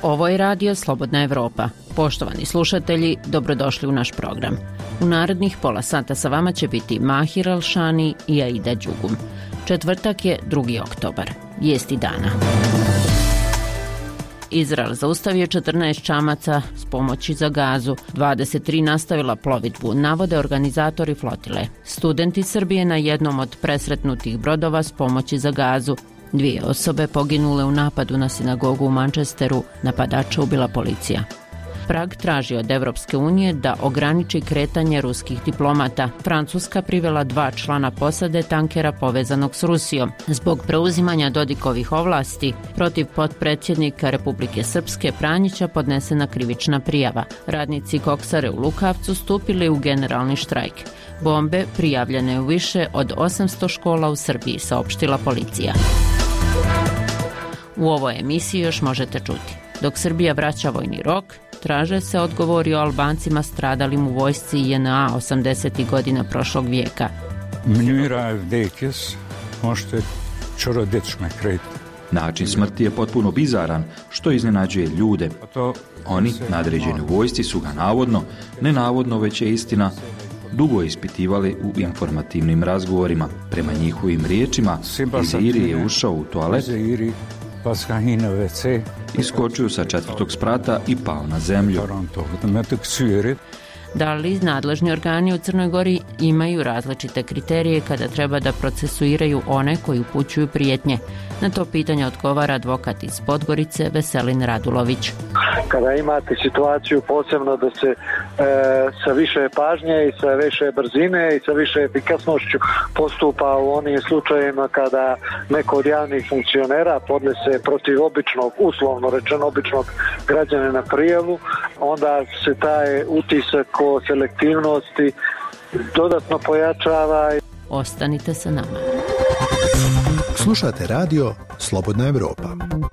Ovo je radio Slobodna Evropa. Poštovani slušatelji, dobrodošli u naš program. U narednih pola sata sa vama će biti Mahir Alšani i Aida Đugum. Četvrtak je 2. oktobar. Vijesti dana. Izrael zaustavio 14 čamaca s pomoći za Gazu, 23 nastavila plovidbu, navode organizatori flotile. Studenti Srbije na jednom od presretnutih brodova s pomoći za Gazu. 2 osobe poginule u napadu na sinagogu u Manchesteru, napadača ubila policija. Prag traži od Evropske unije da ograniči kretanje ruskih diplomata. Francuska privela 2 člana posade tankera povezanog s Rusijom. Zbog preuzimanja Dodikovih ovlasti protiv potpredsjednika Republike Srpske Pranjića podnesena krivična prijava. Radnici koksare u Lukavcu stupili u generalni štrajk. Bombe prijavljene u više od 800 škola u Srbiji, saopštila policija. U ovoj emisiji još možete čuti. Dok Srbija vraća vojni rok, traže se odgovori o Albancima stradalim u vojsci JNA 80. godina prošlog vijeka. Način smrti je potpuno bizaran, što iznenađuje ljude. Oni, nadređeni u vojsci, su ga navodno, nenavodno već je istina, dugo ispitivali u informativnim razgovorima. Prema njihovim riječima, Iziri je ušao u toalet, iskočio sa 4. sprata i pao na zemlju. Da li nadležni organi u Crnoj Gori imaju različite kriterije kada treba da procesuiraju one koji upućuju prijetnje? Na to pitanje odgovara advokat iz Podgorice Veselin Radulović. Kada imate situaciju posebno da se sa više pažnje i sa više brzine i sa više efikasnošću postupa u onim slučajevima kada neko od javnih funkcionera podnese protiv običnog, uslovno rečeno običnog građanina prijavu, onda se taj utisak o selektivnosti dodatno pojačava. Ostanite sa nama. Slušate radio Slobodna Evropa.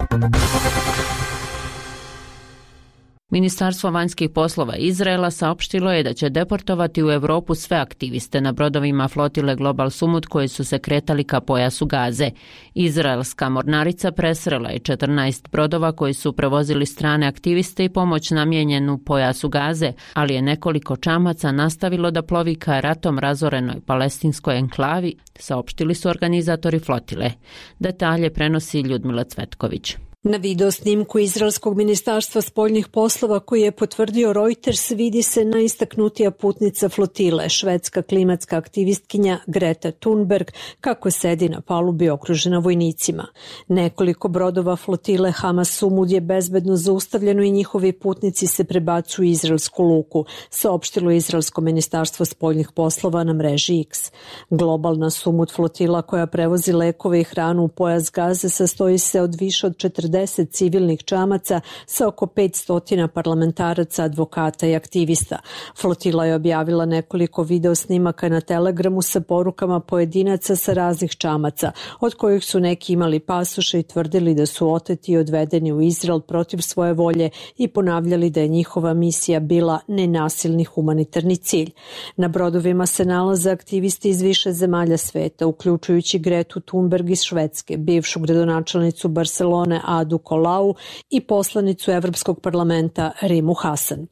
Ministarstvo vanjskih poslova Izraela saopštilo je da će deportovati u Europu sve aktiviste na brodovima flotile Global Sumut koji su se kretali ka pojasu Gaze. Izraelska mornarica presrela je 14 brodova koji su prevozili strane aktiviste i pomoć namijenjenu pojasu Gaze, ali je nekoliko čamaca nastavilo da plovi ka ratom razorenoj palestinskoj enklavi, saopštili su organizatori flotile. Detalje prenosi Ljudmila Cvetković. Na video snimku Izraelskog ministarstva spoljnih poslova koji je potvrdio Reuters vidi se najistaknutija putnica flotile, švedska klimatska aktivistkinja Greta Thunberg, kako sedi na palubi okružena vojnicima. Nekoliko brodova flotile Hamas Sumud je bezbedno zaustavljeno i njihovi putnici se prebacuju u izraelsku luku, saopštilo Izraelsko ministarstvo spoljnih poslova na mreži X. Globalna Sumud flotila koja prevozi lekove i hranu u pojas Gaze sastoji se od više od 40 civilnih čamaca sa oko 500 parlamentaraca, advokata i aktivista. Flotila je objavila nekoliko video snimaka na Telegramu sa porukama pojedinaca sa raznih čamaca, od kojih su neki imali pasoše i tvrdili da su oteti i odvedeni u Izrael protiv svoje volje i ponavljali da je njihova misija bila nenasilni humanitarni cilj. Na brodovima se nalaze aktivisti iz više zemalja sveta, uključujući Gretu Thunberg iz Švedske, bivšu gradonačelnicu Barcelone Adu Colau i poslanicu Evropskog parlamenta Rimu Hasan.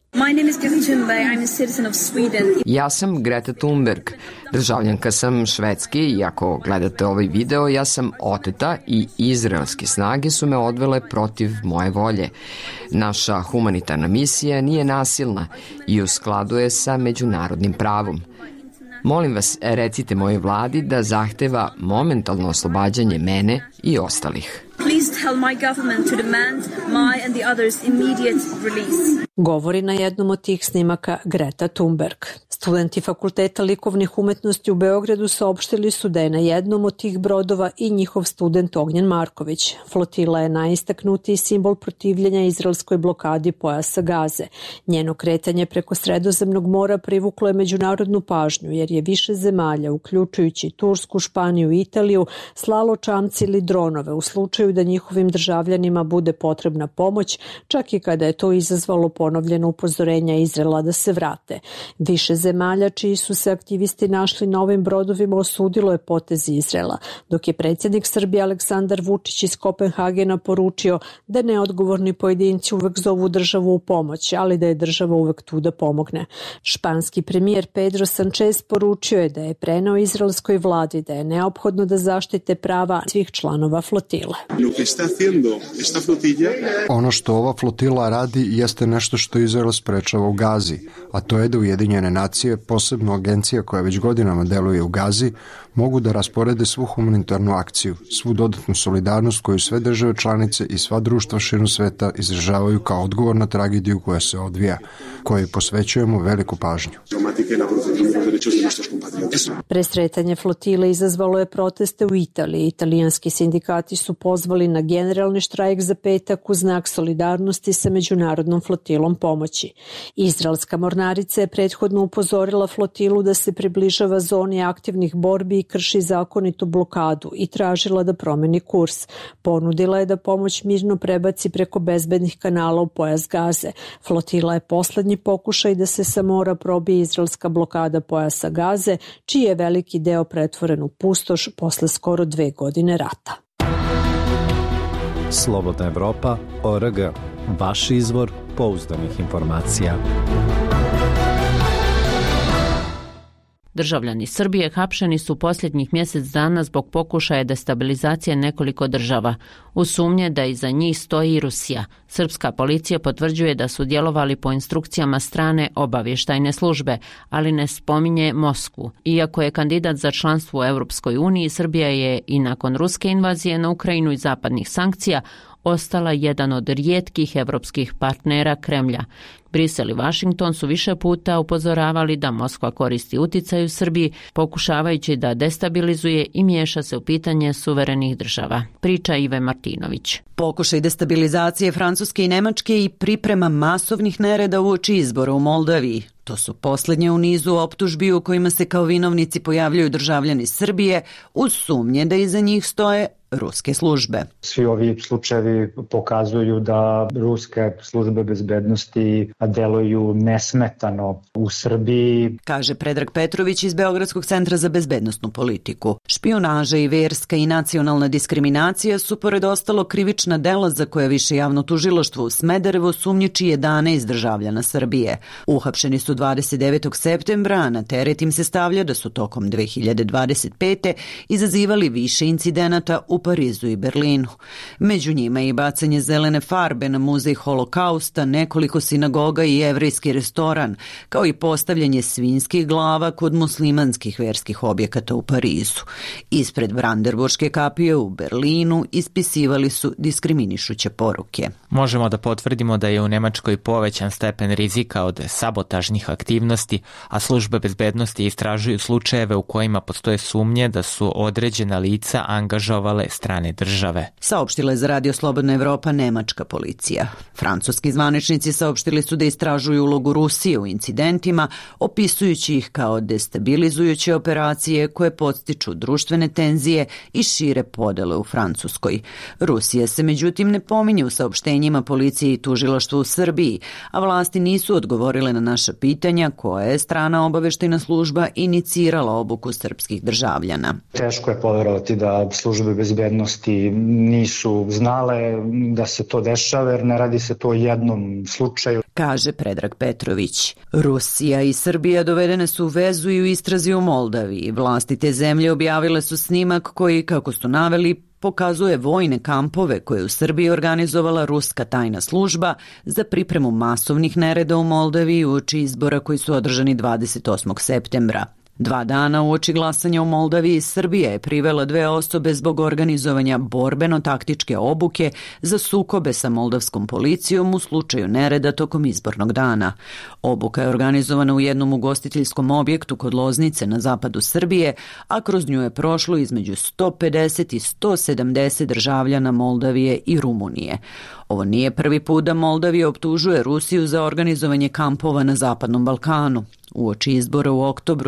Ja sam Greta Thunberg, državljanka sam Švedske i ako gledate ovaj video, ja sam oteta i izraelske snage su me odvele protiv moje volje. Naša humanitarna misija nije nasilna i u skladu je sa međunarodnim pravom. Molim vas, recite mojoj vladi da zahteva momentalno oslobađanje mene i ostalih. Govori na jednom od tih snimaka Greta Thunberg. Studenti Fakulteta likovnih umetnosti u Beogradu saopštili su da je na jednom od tih brodova i njihov student Ognjen Marković. Flotila je najistaknutiji simbol protivljenja izraelskoj blokadi pojasa Gaze. Njeno kretanje preko Sredozemnog mora privuklo je međunarodnu pažnju jer je više zemalja, uključujući Tursku, Španiju i Italiju, slalo čamci ili dronove u slučaju da njihovim državljanima bude potrebna pomoć, čak i kada je to izazvalo ponovljeno upozorenja Izraela da se vrate. Više zemalja čiji su se aktivisti našli na ovim brodovima osudilo je potez Izraela, dok je predsjednik Srbije Aleksandar Vučić iz Kopenhagena poručio da neodgovorni pojedinci uvek zovu državu u pomoć, ali da je država uvek tu da pomogne. Španski premijer Pedro Sanchez poručio je da je preneo izraelskoj vladi da je neophodno da zaštite prava svih članova flotile. Ono što ova flotila radi jeste nešto što Izrael sprečava u Gazi, a to je da Ujedinjene nacije, posebno agencija koja već godinama deluje u Gazi, mogu da rasporede svu humanitarnu akciju, svu dodatnu solidarnost koju sve države članice i sva društva širom sveta izražavaju kao odgovor na tragediju koja se odvija, kojoj posvećujemo veliku pažnju. Presretanje flotile izazvalo je proteste u Italiji. Italijanski sindikati su pozvali na generalni štrajk za petak u znak solidarnosti sa međunarodnom flotilom pomoći. Izraelska mornarica je prethodno upozorila flotilu da se približava zoni aktivnih borbi i krši zakonitu blokadu i tražila da promeni kurs. Ponudila je da pomoć mirno prebaci preko bezbednih kanala u pojas Gaze. Flotila je poslednji pokušaj da se sa mora probije izraelska blokada pojasa Gaze, čiji je veliki deo pretvoren u pustoš posle skoro 2 godine rata. Slobodna Evropa.org. Vaš izvor pouzdanih informacija. Državljani Srbije hapšeni su posljednjih mjesec dana zbog pokušaja destabilizacije nekoliko država. U sumnje da iza njih stoji i Rusija. Srpska policija potvrđuje da su djelovali po instrukcijama strane obavještajne službe, ali ne spominje Moskvu. Iako je kandidat za članstvo u Europskoj uniji, Srbija je i nakon ruske invazije na Ukrajinu i zapadnih sankcija ostala jedan od rijetkih evropskih partnera Kremlja. Brisel i Washington su više puta upozoravali da Moskva koristi uticaj u Srbiji, pokušavajući da destabilizuje i miješa se u pitanje suverenih država. Priča Ive Martinović. Pokušaj destabilizacije Francuske i Nemačke i priprema masovnih nereda uoči izbora u Moldaviji. To su posljednje u nizu optužbi u kojima se kao vinovnici pojavljaju državljani Srbije uz sumnje da iza njih stoje ruske službe. Svi ovi slučajevi pokazuju da ruske službe bezbednosti deluju nesmetano u Srbiji, kaže Predrag Petrović iz Beogradskog centra za bezbednosnu politiku. Špijunaža i verska i nacionalna diskriminacija su pored ostalo krivična dela za koja više javno tužilaštvo u Smederevo sumnjiči 11 državljana Srbije. Uhapšeni su 29. septembra, a na teret im se stavlja da su tokom 2025. izazivali više incidenata u Parizu i Berlinu. Među njima je i bacanje zelene farbe na muzej Holokausta, nekoliko sinagoga i jevrejski restoran, kao i postavljanje svinjskih glava kod muslimanskih verskih objekata u Parizu. Ispred Brandenburške kapije u Berlinu ispisivali su diskriminišuće poruke. Možemo da potvrdimo da je u Nemačkoj povećan stepen rizika od sabotažnih aktivnosti, a službe bezbednosti istražuju slučajeve u kojima postoje sumnje da su određena lica angažovale strane države. Saopštila je za Radio Slobodna Evropa nemačka policija. Francuski zvaničnici saopštili su da istražuju ulogu Rusije u incidentima, opisujući ih kao destabilizujuće operacije koje podstiču društvene tenzije i šire podele u Francuskoj. Rusija se međutim ne pominje u saopštenjima policije i tužilaštva u Srbiji, a vlasti nisu odgovorile na naša pitanja koja je strana obaveštajna služba inicirala obuku srpskih državljana. Teško je poverovati da službe bezbednosti nisu znale da se to dešava, jer ne radi se to o jednom slučaju, kaže Predrag Petrović. Rusija i Srbija dovedene su u vezu i u istrazi u Moldaviji. Vlasti te zemlje objavile su snimak koji, kako su naveli, pokazuje vojne kampove koje je u Srbiji organizovala ruska tajna služba za pripremu masovnih nereda u Moldaviji uoči izbora koji su održani 28. septembra. 2 dana uoči glasanja u Moldaviji, Srbija je privela 2 osobe zbog organizovanja borbeno-taktičke obuke za sukobe sa moldavskom policijom u slučaju nereda tokom izbornog dana. Obuka je organizovana u jednom ugostiteljskom objektu kod Loznice na zapadu Srbije, a kroz nju je prošlo između 150 i 170 državljana Moldavije i Rumunije. Ovo nije prvi put da Moldavija optužuje Rusiju za organizovanje kampova na Zapadnom Balkanu. Uoči izbora u oktobru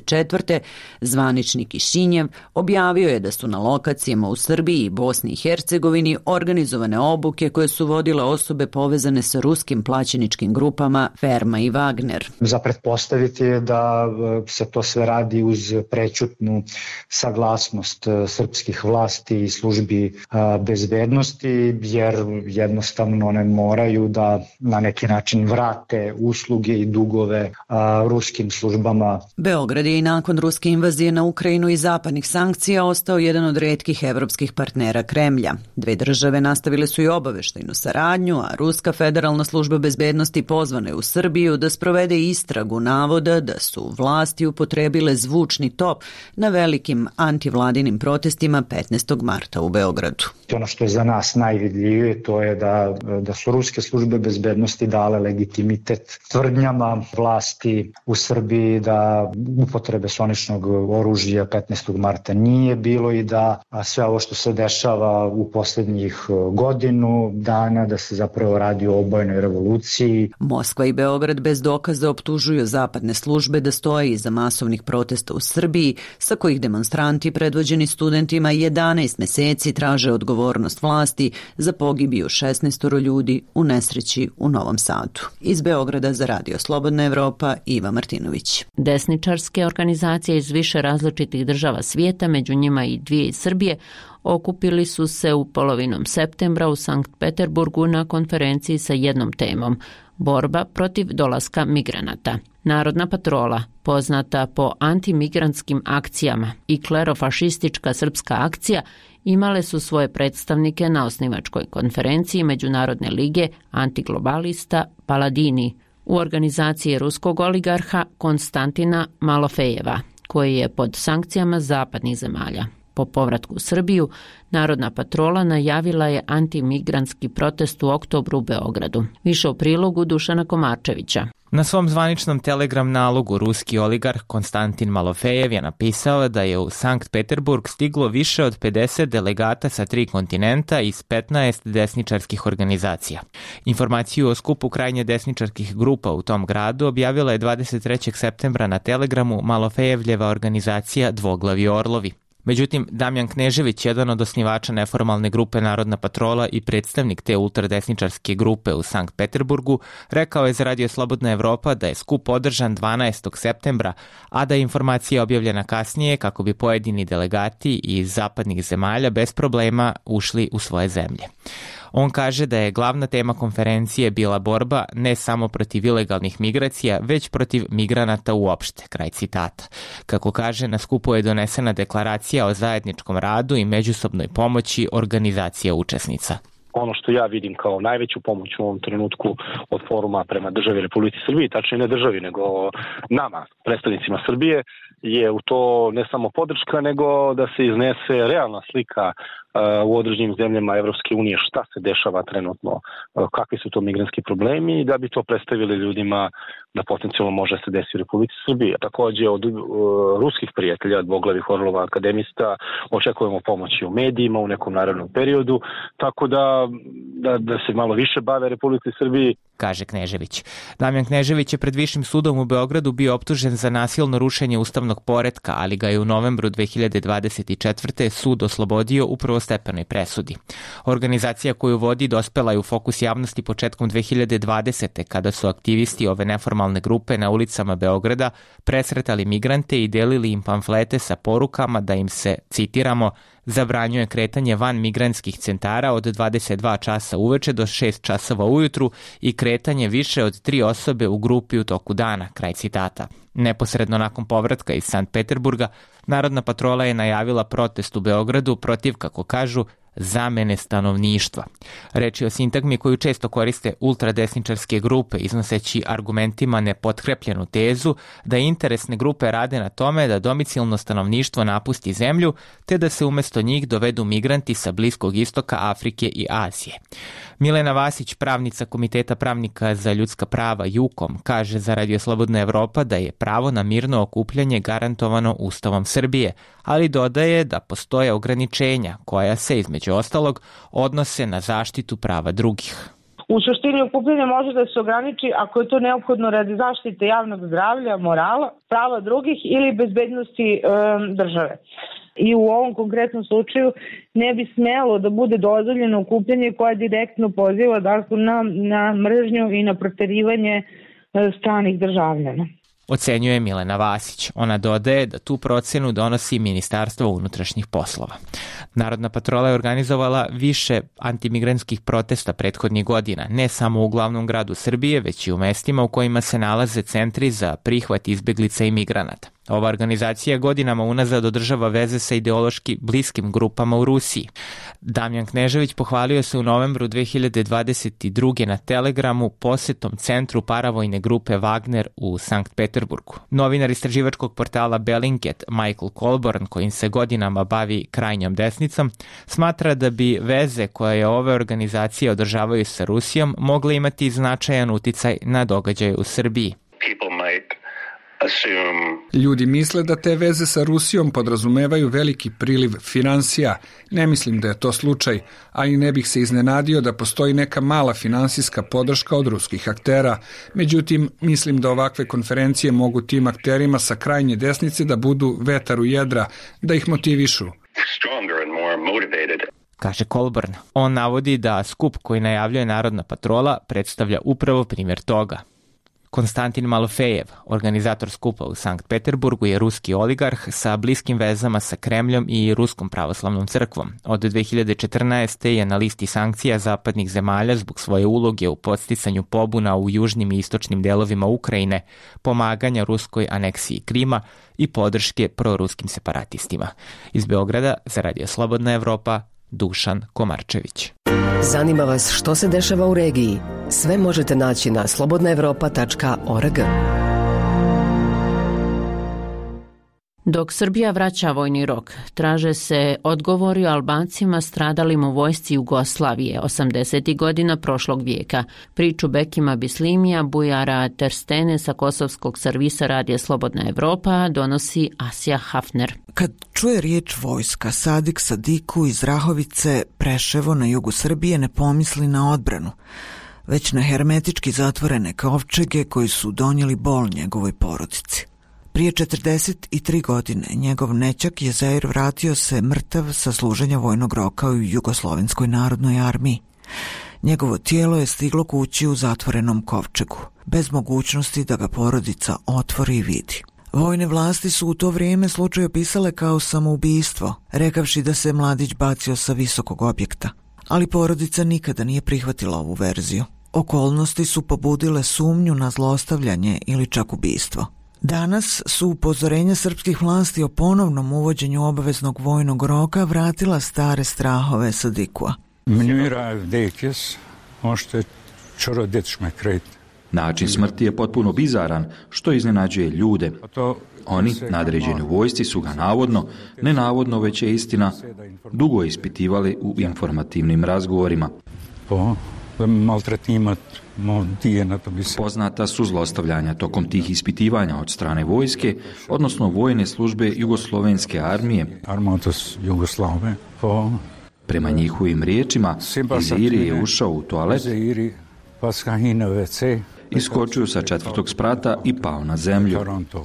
24. zvaničnik Kišinjev objavio je da su na lokacijama u Srbiji i Bosni i Hercegovini organizovane obuke koje su vodile osobe povezane sa ruskim plaćeničkim grupama Ferma i Wagner. Za pretpostaviti je da se to sve radi uz prećutnu saglasnost srpskih vlasti i službi bezbednosti, jer jednostavno one moraju da na neki način vrate usluge i dugove ruskim službama. Beograd je i nakon ruske invazije na Ukrajinu i zapadnih sankcija ostao jedan od retkih evropskih partnera Kremlja. Dve države nastavile su i obaveštajnu saradnju, a Ruska federalna služba bezbednosti pozvana je u Srbiju da sprovede istragu navoda da su vlasti upotrebile zvučni top na velikim antivladinim protestima 15. marta u Beogradu. Ono što je za nas najvidljivije to je da su ruske službe bezbednosti dale legitimitet tvrdnjama vlasti u Srbiji da upotrebe soničnog oružja 15. marta nije bilo i da sve ovo što se dešava u poslednjih godinu dana da se zapravo radi o obojnoj revoluciji. Moskva i Beograd bez dokaza optužuju zapadne službe da stoje iza masovnih protesta u Srbiji, sa kojih demonstranti predvođeni studentima 11 meseci traže odgovornost vlasti za pogibiju 16 ljudi u nesreći u Novom Sadu. Iz Beograda za Radio Slobodna Evropa, Iva Martinović. Desničarske organizacije iz više različitih država svijeta, među njima i dvije iz Srbije, okupili su se u polovinom septembra u Sankt Peterburgu na konferenciji sa jednom temom – borba protiv dolaska migranata. Narodna patrola, poznata po antimigrantskim akcijama, i klerofašistička srpska akcija imale su svoje predstavnike na osnivačkoj konferenciji Međunarodne lige antiglobalista Paladini u organizaciji ruskog oligarha Konstantina Malofejeva, koji je pod sankcijama zapadnih zemalja. Po povratku u Srbiju, Narodna patrola najavila je antimigrantski protest u oktobru u Beogradu. Više u prilogu Dušana Komarčevića. Na svom zvaničnom telegram nalogu ruski oligarh Konstantin Malofejev je napisao da je u Sankt Peterburg stiglo više od 50 delegata sa 3 kontinenta iz 15 desničarskih organizacija. Informaciju o skupu krajnje desničarskih grupa u tom gradu objavila je 23. septembra na telegramu Malofejevljeva organizacija Dvoglavi orlovi. Međutim, Damjan Knežević, jedan od osnivača neformalne grupe Narodna patrola i predstavnik te ultradesničarske grupe u Sankt Peterburgu, rekao je za Radio Slobodna Evropa da je skup održan 12. septembra, a da je informacija objavljena kasnije kako bi pojedini delegati iz zapadnih zemalja bez problema ušli u svoje zemlje. On kaže da je glavna tema konferencije bila borba ne samo protiv ilegalnih migracija, već protiv migranata uopšte, kraj citata. Kako kaže, na skupu je donesena deklaracija o zajedničkom radu i međusobnoj pomoći organizacija učesnica. Ono što ja vidim kao najveću pomoć u ovom trenutku od foruma prema državi Republike Srbije, tačnije ne državi, nego nama, predstavnicima Srbije, je u to ne samo podrška, nego da se iznese realna slika u određenim zemljama Evropske unije šta se dešava trenutno, kakvi su to migrantski problemi i da bi to predstavili ljudima da potencijalno može se desiti u Republici Srbije. Takođe od ruskih prijatelja, Dvoglavih orlova akademista, očekujemo pomoći u medijima u nekom narednom periodu, tako da se malo više bave Republici Srbiji, kaže Knežević. Damjan Knežević je pred Višim sudom u Beogradu bio optužen za nasilno rušenje ustavnog poretka, ali ga je u novembru 2024. sud oslobodio u prvostepenoj presudi. Organizacija koju vodi dospela je u fokus javnosti početkom 2020. kada su aktivisti ove neformalne grupe na ulicama Beograda presretali migrante i delili im pamflete sa porukama da im se, citiramo, zabranjuje kretanje van migrantskih centara od 22 časa uveče do 6 časova ujutru i kretanje više od 3 osobe u grupi u toku dana, kraj citata. Neposredno nakon povratka iz Sankt Peterburga, Narodna patrola je najavila protest u Beogradu protiv, kako kažu, zamene stanovništva. Reč je o sintagmi koju često koriste ultradesničarske grupe, iznoseći argumentima nepotkrepljenu tezu da interesne grupe rade na tome da domicilno stanovništvo napusti zemlju, te da se umesto njih dovedu migranti sa Bliskog istoka, Afrike i Azije. Milena Vasić, pravnica Komiteta pravnika za ljudska prava JUKOM, kaže za Radio Slobodna Evropa da je pravo na mirno okupljanje garantovano Ustavom Srbije, ali dodaje da postoje ograničenja koja se, između ostalog, odnose na zaštitu prava drugih. U suštini okupljanje može da se ograniči ako je to neophodno radi zaštite javnog zdravlja, morala, prava drugih ili bezbednosti države. I u ovom konkretnom slučaju ne bi smelo da bude dozvoljeno okupljanje koje direktno poziva na mržnju i na proterivanje stranih državljana. Ocenjuje Milena Vasić. Ona dodaje da tu procenu donosi Ministarstvo unutrašnjih poslova. Narodna patrola je organizovala više antimigrantskih protesta prethodnih godina, ne samo u glavnom gradu Srbije, već i u mestima u kojima se nalaze centri za prihvat izbeglica i migranata. Ova organizacija godinama unazad održava veze sa ideološki bliskim grupama u Rusiji. Damjan Knežević pohvalio se u novembru 2022. na Telegramu posetom centru paravojne grupe Wagner u Sankt Peterburgu. Novinar istraživačkog portala Bellingcat Michael Colborn, kojim se godinama bavi krajnjom desnicom, smatra da bi veze koje ove organizacije održavaju sa Rusijom mogle imati značajan uticaj na događaje u Srbiji. Ljudi misle da te veze sa Rusijom podrazumevaju veliki priliv finansija. Ne mislim da je to slučaj, a i ne bih se iznenadio da postoji neka mala finansijska podrška od ruskih aktera. Međutim, mislim da ovakve konferencije mogu tim akterima sa krajnje desnice da budu vetar u jedra, da ih motivišu. Kaže Colborn. On navodi da skup koji najavljuje Narodna patrola predstavlja upravo primjer toga. Konstantin Malofejev, organizator skupa u Sankt Peterburgu, je ruski oligarh sa bliskim vezama sa Kremljom i Ruskom pravoslavnom crkvom. Od 2014. je na listi sankcija zapadnih zemalja zbog svoje uloge u podsticanju pobuna u južnim i istočnim delovima Ukrajine, pomaganja ruskoj aneksiji Krima i podrške proruskim separatistima. Iz Beograda za Radio Slobodna Evropa, Dušan Komarčević. Zanima vas što se dešava u regiji? Sve možete naći na slobodnaevropa.org. Dok Srbija vraća vojni rok, traže se odgovori o Albancima stradalim u vojsci Jugoslavije 80. godina prošlog vijeka. Priču Bekima Bislimija, Bujara Terstene sa kosovskog servisa Radija Slobodna Evropa donosi Asja Hafner. Kad čuje riječ vojska, Sadik Sadiku iz Rahovice, Preševo na jugu Srbije ne pomisli na odbranu, već na hermetički zatvorene kovčege koji su donijeli bol njegovoj porodici. Prije 43 godine njegov nećak Jezair vratio se mrtav sa služenja vojnog roka u Jugoslovenskoj narodnoj armiji. Njegovo tijelo je stiglo kući u zatvorenom kovčegu, bez mogućnosti da ga porodica otvori i vidi. Vojne vlasti su u to vrijeme slučaj opisale kao samoubistvo, rekavši da se mladić bacio sa visokog objekta. Ali porodica nikada nije prihvatila ovu verziju. Okolnosti su pobudile sumnju na zlostavljanje ili čak ubistvo. Danas su upozorenja srpskih vlasti o ponovnom uvođenju obaveznog vojnog roka vratila stare strahove Sadikua. Način smrti je potpuno bizaran, što iznenađuje ljude. Oni, nadređeni u vojsci, su ga navodno, ne navodno, već je istina, dugo ispitivali u informativnim razgovorima. Poznata su zlostavljanja tokom tih ispitivanja od strane vojske, odnosno vojne službe Jugoslovenske armije. Prema njihovim riječima, Jezairi je ušao u toalet, iskočio sa 4. sprata i pao na zemlju.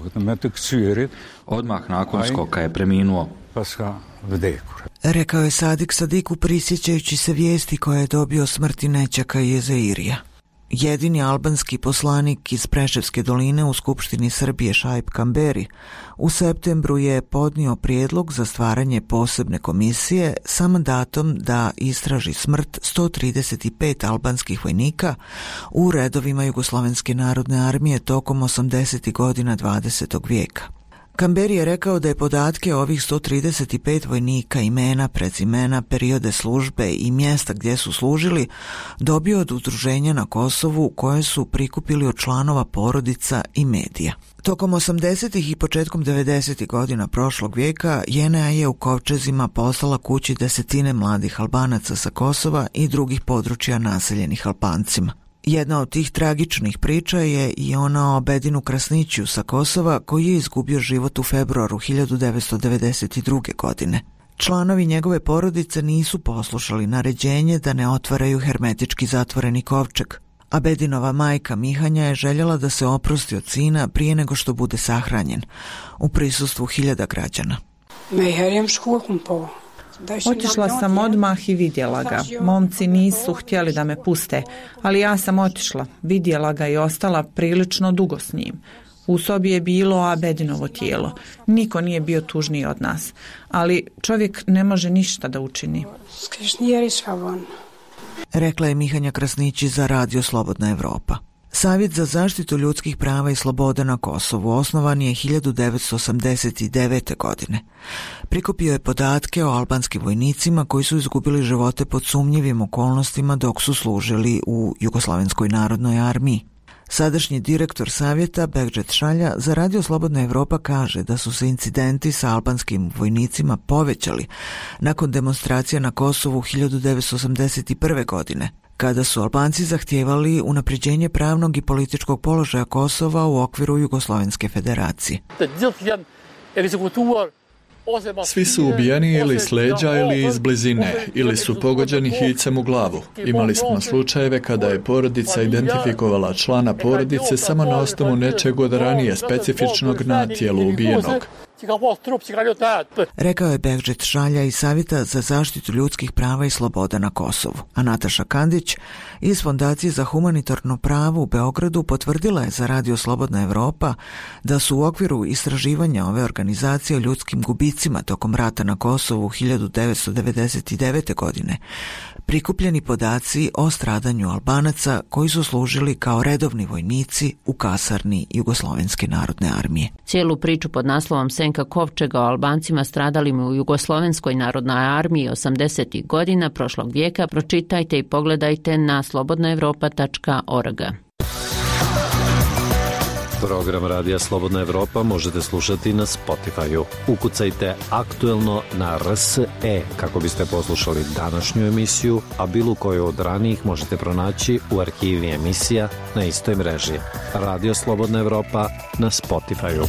Odmah nakon skoka je preminuo. Rekao je Sadik Sadiku prisjećajući se vijesti koje je dobio o smrti nećaka Jezairija. Jedini albanski poslanik iz Preševske doline u Skupštini Srbije Šaip Kamberi u septembru je podnio prijedlog za stvaranje posebne komisije sa mandatom da istraži smrt 135 albanskih vojnika u redovima Jugoslovenske narodne armije tokom 80. godina 20. vijeka. Kamberi je rekao da je podatke ovih 135 vojnika, imena, prezimena, periode službe i mjesta gdje su služili dobio od udruženja na Kosovu koje su prikupili od članova porodica i medija. Tokom 80. i početkom 90. godina prošlog vijeka JNA je u kovčezima poslala kući desetine mladih Albanaca sa Kosova i drugih područja naseljenih Albancima. Jedna od tih tragičnih priča je i ona o Bedinu Krasniću sa Kosova koji je izgubio život u februaru 1992. godine. Članovi njegove porodice nisu poslušali naređenje da ne otvaraju hermetički zatvoreni kovčeg. Abedinova majka Mihanja je željela da se oprosti od sina prije nego što bude sahranjen, u prisustvu hiljada građana. Otišla sam odmah i vidjela ga. Momci nisu htjeli da me puste, ali ja sam otišla, vidjela ga i ostala prilično dugo s njim. U sobi je bilo Abedinovo tijelo. Niko nije bio tužniji od nas, ali čovjek ne može ništa da učini. Rekla je Mihanja Krasnići za Radio Slobodna Evropa. Savjet za zaštitu ljudskih prava i sloboda na Kosovu osnovan je 1989. godine. Prikupio je podatke o albanskim vojnicima koji su izgubili živote pod sumnjivim okolnostima dok su služili u Jugoslovenskoj narodnoj armiji. Sadašnji direktor savjeta Begdžet Šalja za Radio Slobodna Evropa kaže da su se incidenti sa albanskim vojnicima povećali nakon demonstracija na Kosovu 1981. godine, kada su Albanci zahtijevali unapređenje pravnog i političkog položaja Kosova u okviru Jugoslovenske federacije. Svi su ubijeni ili s leđa ili iz blizine, ili su pogođeni hicem u glavu. Imali smo slučajeve kada je porodica identifikovala člana porodice samo na osnovu nečeg od ranije specifičnog na tijelu ubijenog. Rekao je Begdžet Šalja iz Savjeta za zaštitu ljudskih prava i sloboda na Kosovu. A Nataša Kandić iz Fondacije za humanitarno pravo u Beogradu potvrdila je za Radio Slobodna Evropa da su u okviru istraživanja ove organizacije o ljudskim gubicima tokom rata na Kosovu 1999. godine prikupljeni podaci o stradanju Albanaca koji su služili kao redovni vojnici u kasarni Jugoslovenske narodne armije. Cijelu priču pod naslovom Senka Kovčega o Albancima stradalim u Jugoslovenskoj narodnoj armiji 80. godina prošlog vijeka pročitajte i pogledajte na slobodnaevropa.org. Program Radija Slobodna Evropa možete slušati na Spotify-u. Ukucajte aktuelno na RSE kako biste poslušali današnju emisiju, a bilo koju od ranijih možete pronaći u arhivi emisija na istoj mreži. Radio Slobodna Evropa na Spotify-u.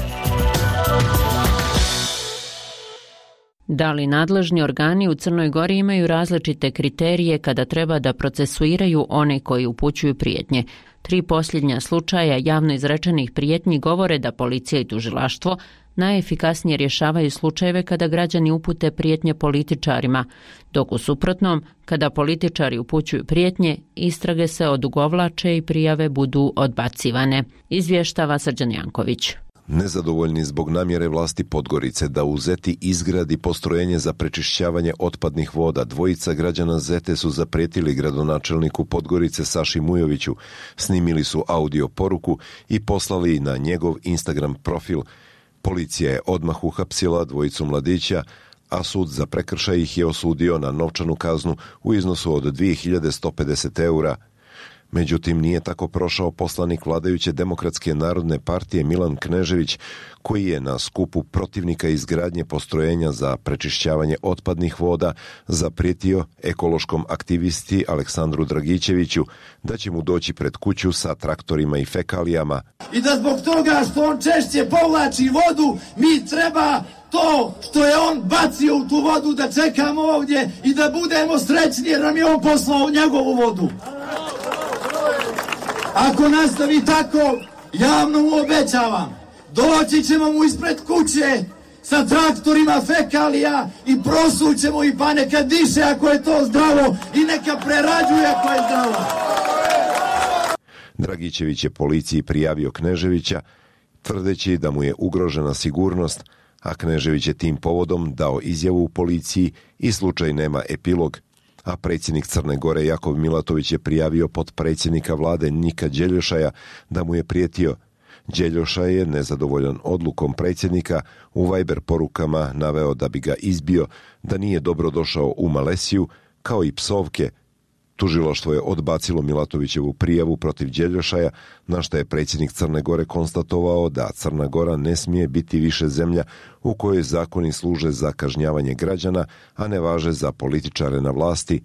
Da li nadležni organi u Crnoj Gori imaju različite kriterije kada treba da procesuiraju one koji upućuju prijetnje? 3 posljednja slučaja javno izrečenih prijetnji govore da policija i tužilaštvo najefikasnije rješavaju slučajeve kada građani upute prijetnje političarima, dok u suprotnom, kada političari upućuju prijetnje, istrage se odugovlače i prijave budu odbacivane. Izvještava Srđan Janković. Nezadovoljni zbog namjere vlasti Podgorice da u Zeti izgradi postrojenje za prečišćavanje otpadnih voda, dvojica građana Zete su zaprijetili gradonačelniku Podgorice Saši Mujoviću, snimili su audio poruku i poslali na njegov Instagram profil. Policija je odmah uhapsila dvojicu mladića, a sud za prekršaj ih je osudio na novčanu kaznu u iznosu od 2150 eura. Međutim, nije tako prošao poslanik vladajuće Demokratske narodne partije Milan Knežević, koji je na skupu protivnika izgradnje postrojenja za prečišćavanje otpadnih voda zaprijetio ekološkom aktivisti Aleksandru Dragićeviću da će mu doći pred kuću sa traktorima i fekalijama. I da zbog toga što on češće povlači vodu, mi treba to što je on bacio u tu vodu da čekamo ovdje i da budemo srećni jer nam je on poslao njegovu vodu. Ako nastavi tako, javno mu obećavam, doći ćemo mu ispred kuće sa traktorima fekalija i prosućemo i pa neka diše ako je to zdravo i neka prerađuje ako je zdravo. Dragićević je policiji prijavio Kneževića, tvrdeći da mu je ugrožena sigurnost, a Knežević je tim povodom dao izjavu u policiji i slučaj nema epilog. A predsjednik Crne Gore Jakov Milatović je prijavio potpredsjednika vlade Nika Đeljošaja da mu je prijetio. Đeljošaj je nezadovoljan odlukom predsjednika u Viber porukama naveo da bi ga izbio, da nije dobro došao u Malesiju, kao i psovke. Tužilaštvo je odbacilo Milatovićevu prijavu protiv Đeljošaja, na što je predsjednik Crne Gore konstatovao da Crna Gora ne smije biti više zemlja u kojoj zakoni služe za kažnjavanje građana, a ne važe za političare na vlasti.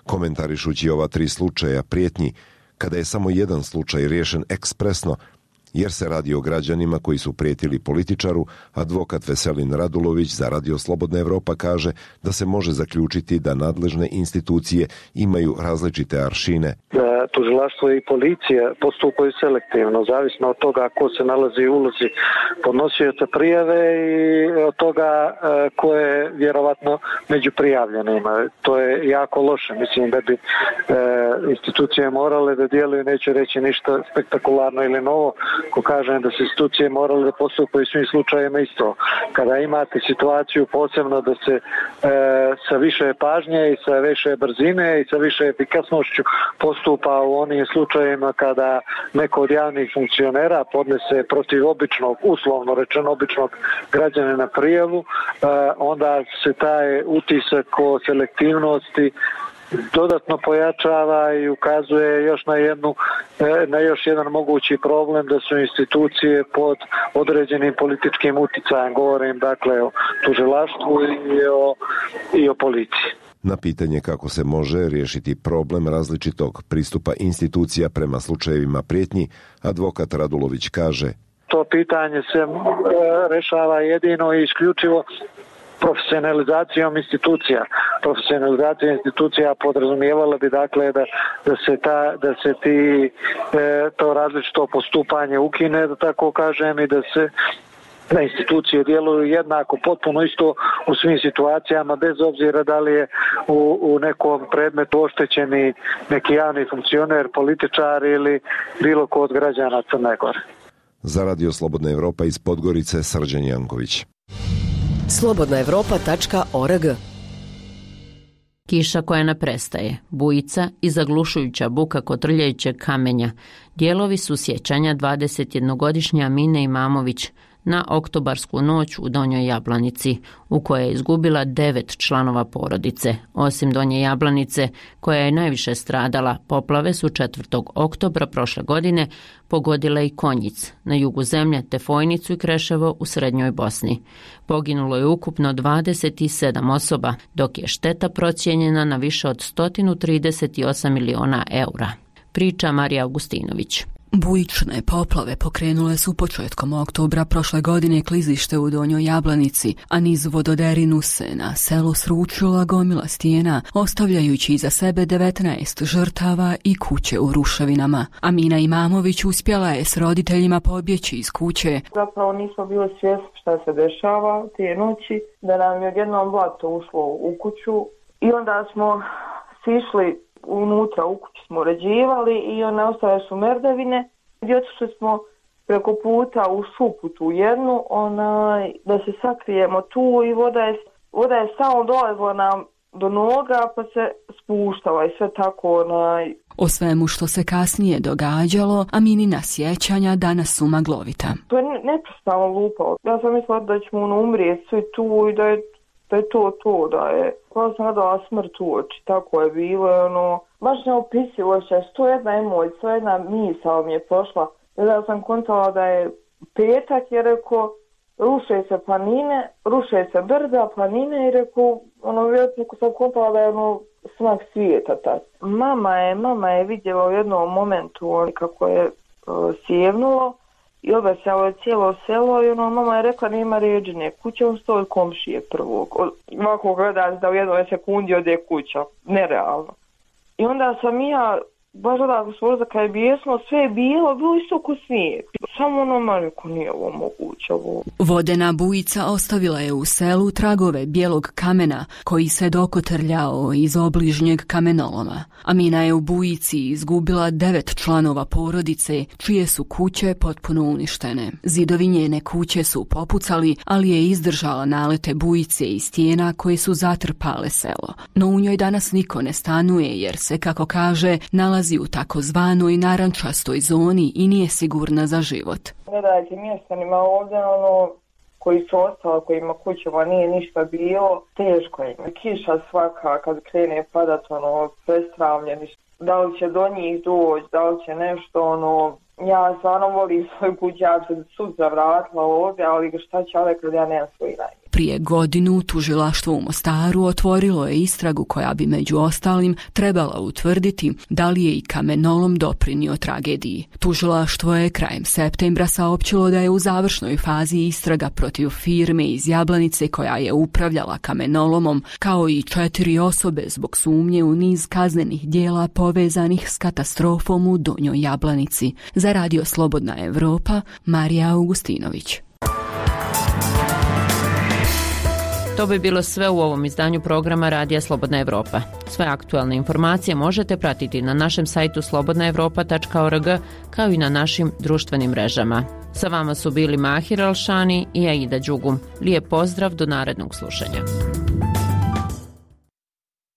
Komentarišući ova 3 slučaja prijetnji, kada je samo jedan slučaj riješen ekspresno, jer se radi o građanima koji su prijetili političaru. Advokat Veselin Radulović za Radio Slobodna Evropa kaže da se može zaključiti da nadležne institucije imaju različite aršine. Tužilaštvo i policija postupaju selektivno, zavisno od toga ko se nalazi u ulozi podnosioca prijave i od toga ko je vjerovatno među prijavljenima. To je jako loše. Mislim da bi institucije morale da djeluju, neću reći ništa spektakularno ili novo, ko kažem da se institucije morale da postupaju svim slučajima isto. Kada imate situaciju posebno da se sa više pažnje i sa više brzine i sa više efikasnošću postupa u onim slučajima kada neko od javnih funkcionera podnese protiv običnog, uslovno rečeno običnog građanina prijavu, onda se taj utisak o selektivnosti dodatno pojačava i ukazuje još na još jedan mogući problem da su institucije pod određenim političkim uticajem. Govorim dakle o tužilaštvu i o policiji. Na pitanje kako se može riješiti problem različitog pristupa institucija prema slučajevima prijetnji, advokat Radulović kaže: to pitanje se rešava jedino i isključivo profesionalizacijom institucija. Profesionalizacija institucija podrazumijevala bi dakle da se to različito postupanje ukine, da tako kažem, i da institucije djeluju jednako, potpuno isto u svim situacijama, bez obzira da li je u nekom predmetu oštećeni neki javni funkcioner, političar ili bilo ko od građana Crne Gore. Za Radio Slobodna Evropa iz Podgorice, Srđan Janković. slobodnaevropa.org. Kiša koja ne prestaje, bujica i zaglušujuća buka kotrljajućeg kamenja. Dijelovi su sjećanja 21-godišnje Amine Imamović na oktobarsku noć u Donjoj Jablanici, u kojoj je izgubila 9 članova porodice. Osim Donje Jablanice, koja je najviše stradala, poplave su 4. oktobra prošle godine pogodile i Konjic na jugu zemlje, te Fojnicu i Kreševo u srednjoj Bosni. Poginulo je ukupno 27 osoba, dok je šteta procijenjena na više od 138 miliona eura. Priča Marija Augustinović. Bujične poplave pokrenule su početkom oktobra prošle godine klizište u Donjoj Jablanici, a niz vododerinu se na selu sručila gomila stijena, ostavljajući iza sebe 19 žrtava i kuće u ruševinama. Amina Imamović uspjela je s roditeljima pobjeći iz kuće. Zapravo nismo bili svjesni šta se dešava te noći, da nam je odjednom blato ušlo u kuću i onda smo sišli unutra, u kući smo uređivali i one ostale su merdavine i otišli smo preko puta u šupu tu jednu, da se sakrijemo tu i voda je samo dolazila nam do noga pa se spuštala i sve tako. O svemu što se kasnije događalo, Aminina sjećanja danas su maglovita. To je neprestano lupalo. Ja sam mislila da ćemo umrijeti svi tu i da je to, da je. Kada sam gledala smrt u oči, tako je bilo, baš neopisivo se, 101 emocija, 101 misao mi je prošla. Ja sam kontala da je petak, jer rekao, ruše se planine, ruše se brda, planine i rekao, vjerojatno sam kontala da je smak svijeta tad. Mama je vidjela u jednom momentu kako je sjevnulo i obesjalo je cijelo selo i mama je rekla nema ređine, kuća on stoji komšije prvog. Ovako gledaš da u jednoj sekundi ode kuća, nerealno. I onda sam ja baš odako svorza kada je bijesno, sve je bilo isto ko snijeg. Samo maliko nije ovo moguće. Vodena bujica ostavila je u selu tragove bijelog kamena koji se dokotrljao iz obližnjeg kamenoloma. Amina je u bujici izgubila 9 članova porodice, čije su kuće potpuno uništene. Zidovi njene kuće su popucali, ali je izdržala nalete bujice i stijena koje su zatrpale selo. No u njoj danas niko ne stanuje jer se, kako kaže, nalazi u takozvanoj narančastoj zoni i nije sigurna za život. Gledajte, mjestanima ovdje, koji su ostali, kojima kućama nije ništa bilo, teško im. Kiša svaka, kad krene padat, prestravljeni. Da li će do njih doći, da li će nešto, ja stvarno volim svoj kuć, ja se sutra vratila ovdje, ali šta će ovdje kad ja nemam svoj najbolji. Prije godinu tužilaštvo u Mostaru otvorilo je istragu koja bi među ostalim trebala utvrditi da li je i kamenolom doprinio tragediji. Tužilaštvo je krajem septembra saopćilo da je u završnoj fazi istraga protiv firme iz Jablanice koja je upravljala kamenolomom, kao i 4 osobe zbog sumnje u niz kaznenih dijela povezanih s katastrofom u Donjoj Jablanici. Za Radio Slobodna Evropa, Marija Augustinović. To bi bilo sve u ovom izdanju programa Radija Slobodna Evropa. Sve aktualne informacije možete pratiti na našem sajtu slobodnaevropa.org, kao i na našim društvenim mrežama. Sa vama su bili Mahir Alšani i Aida Đugum. Lijep pozdrav, do narednog slušanja.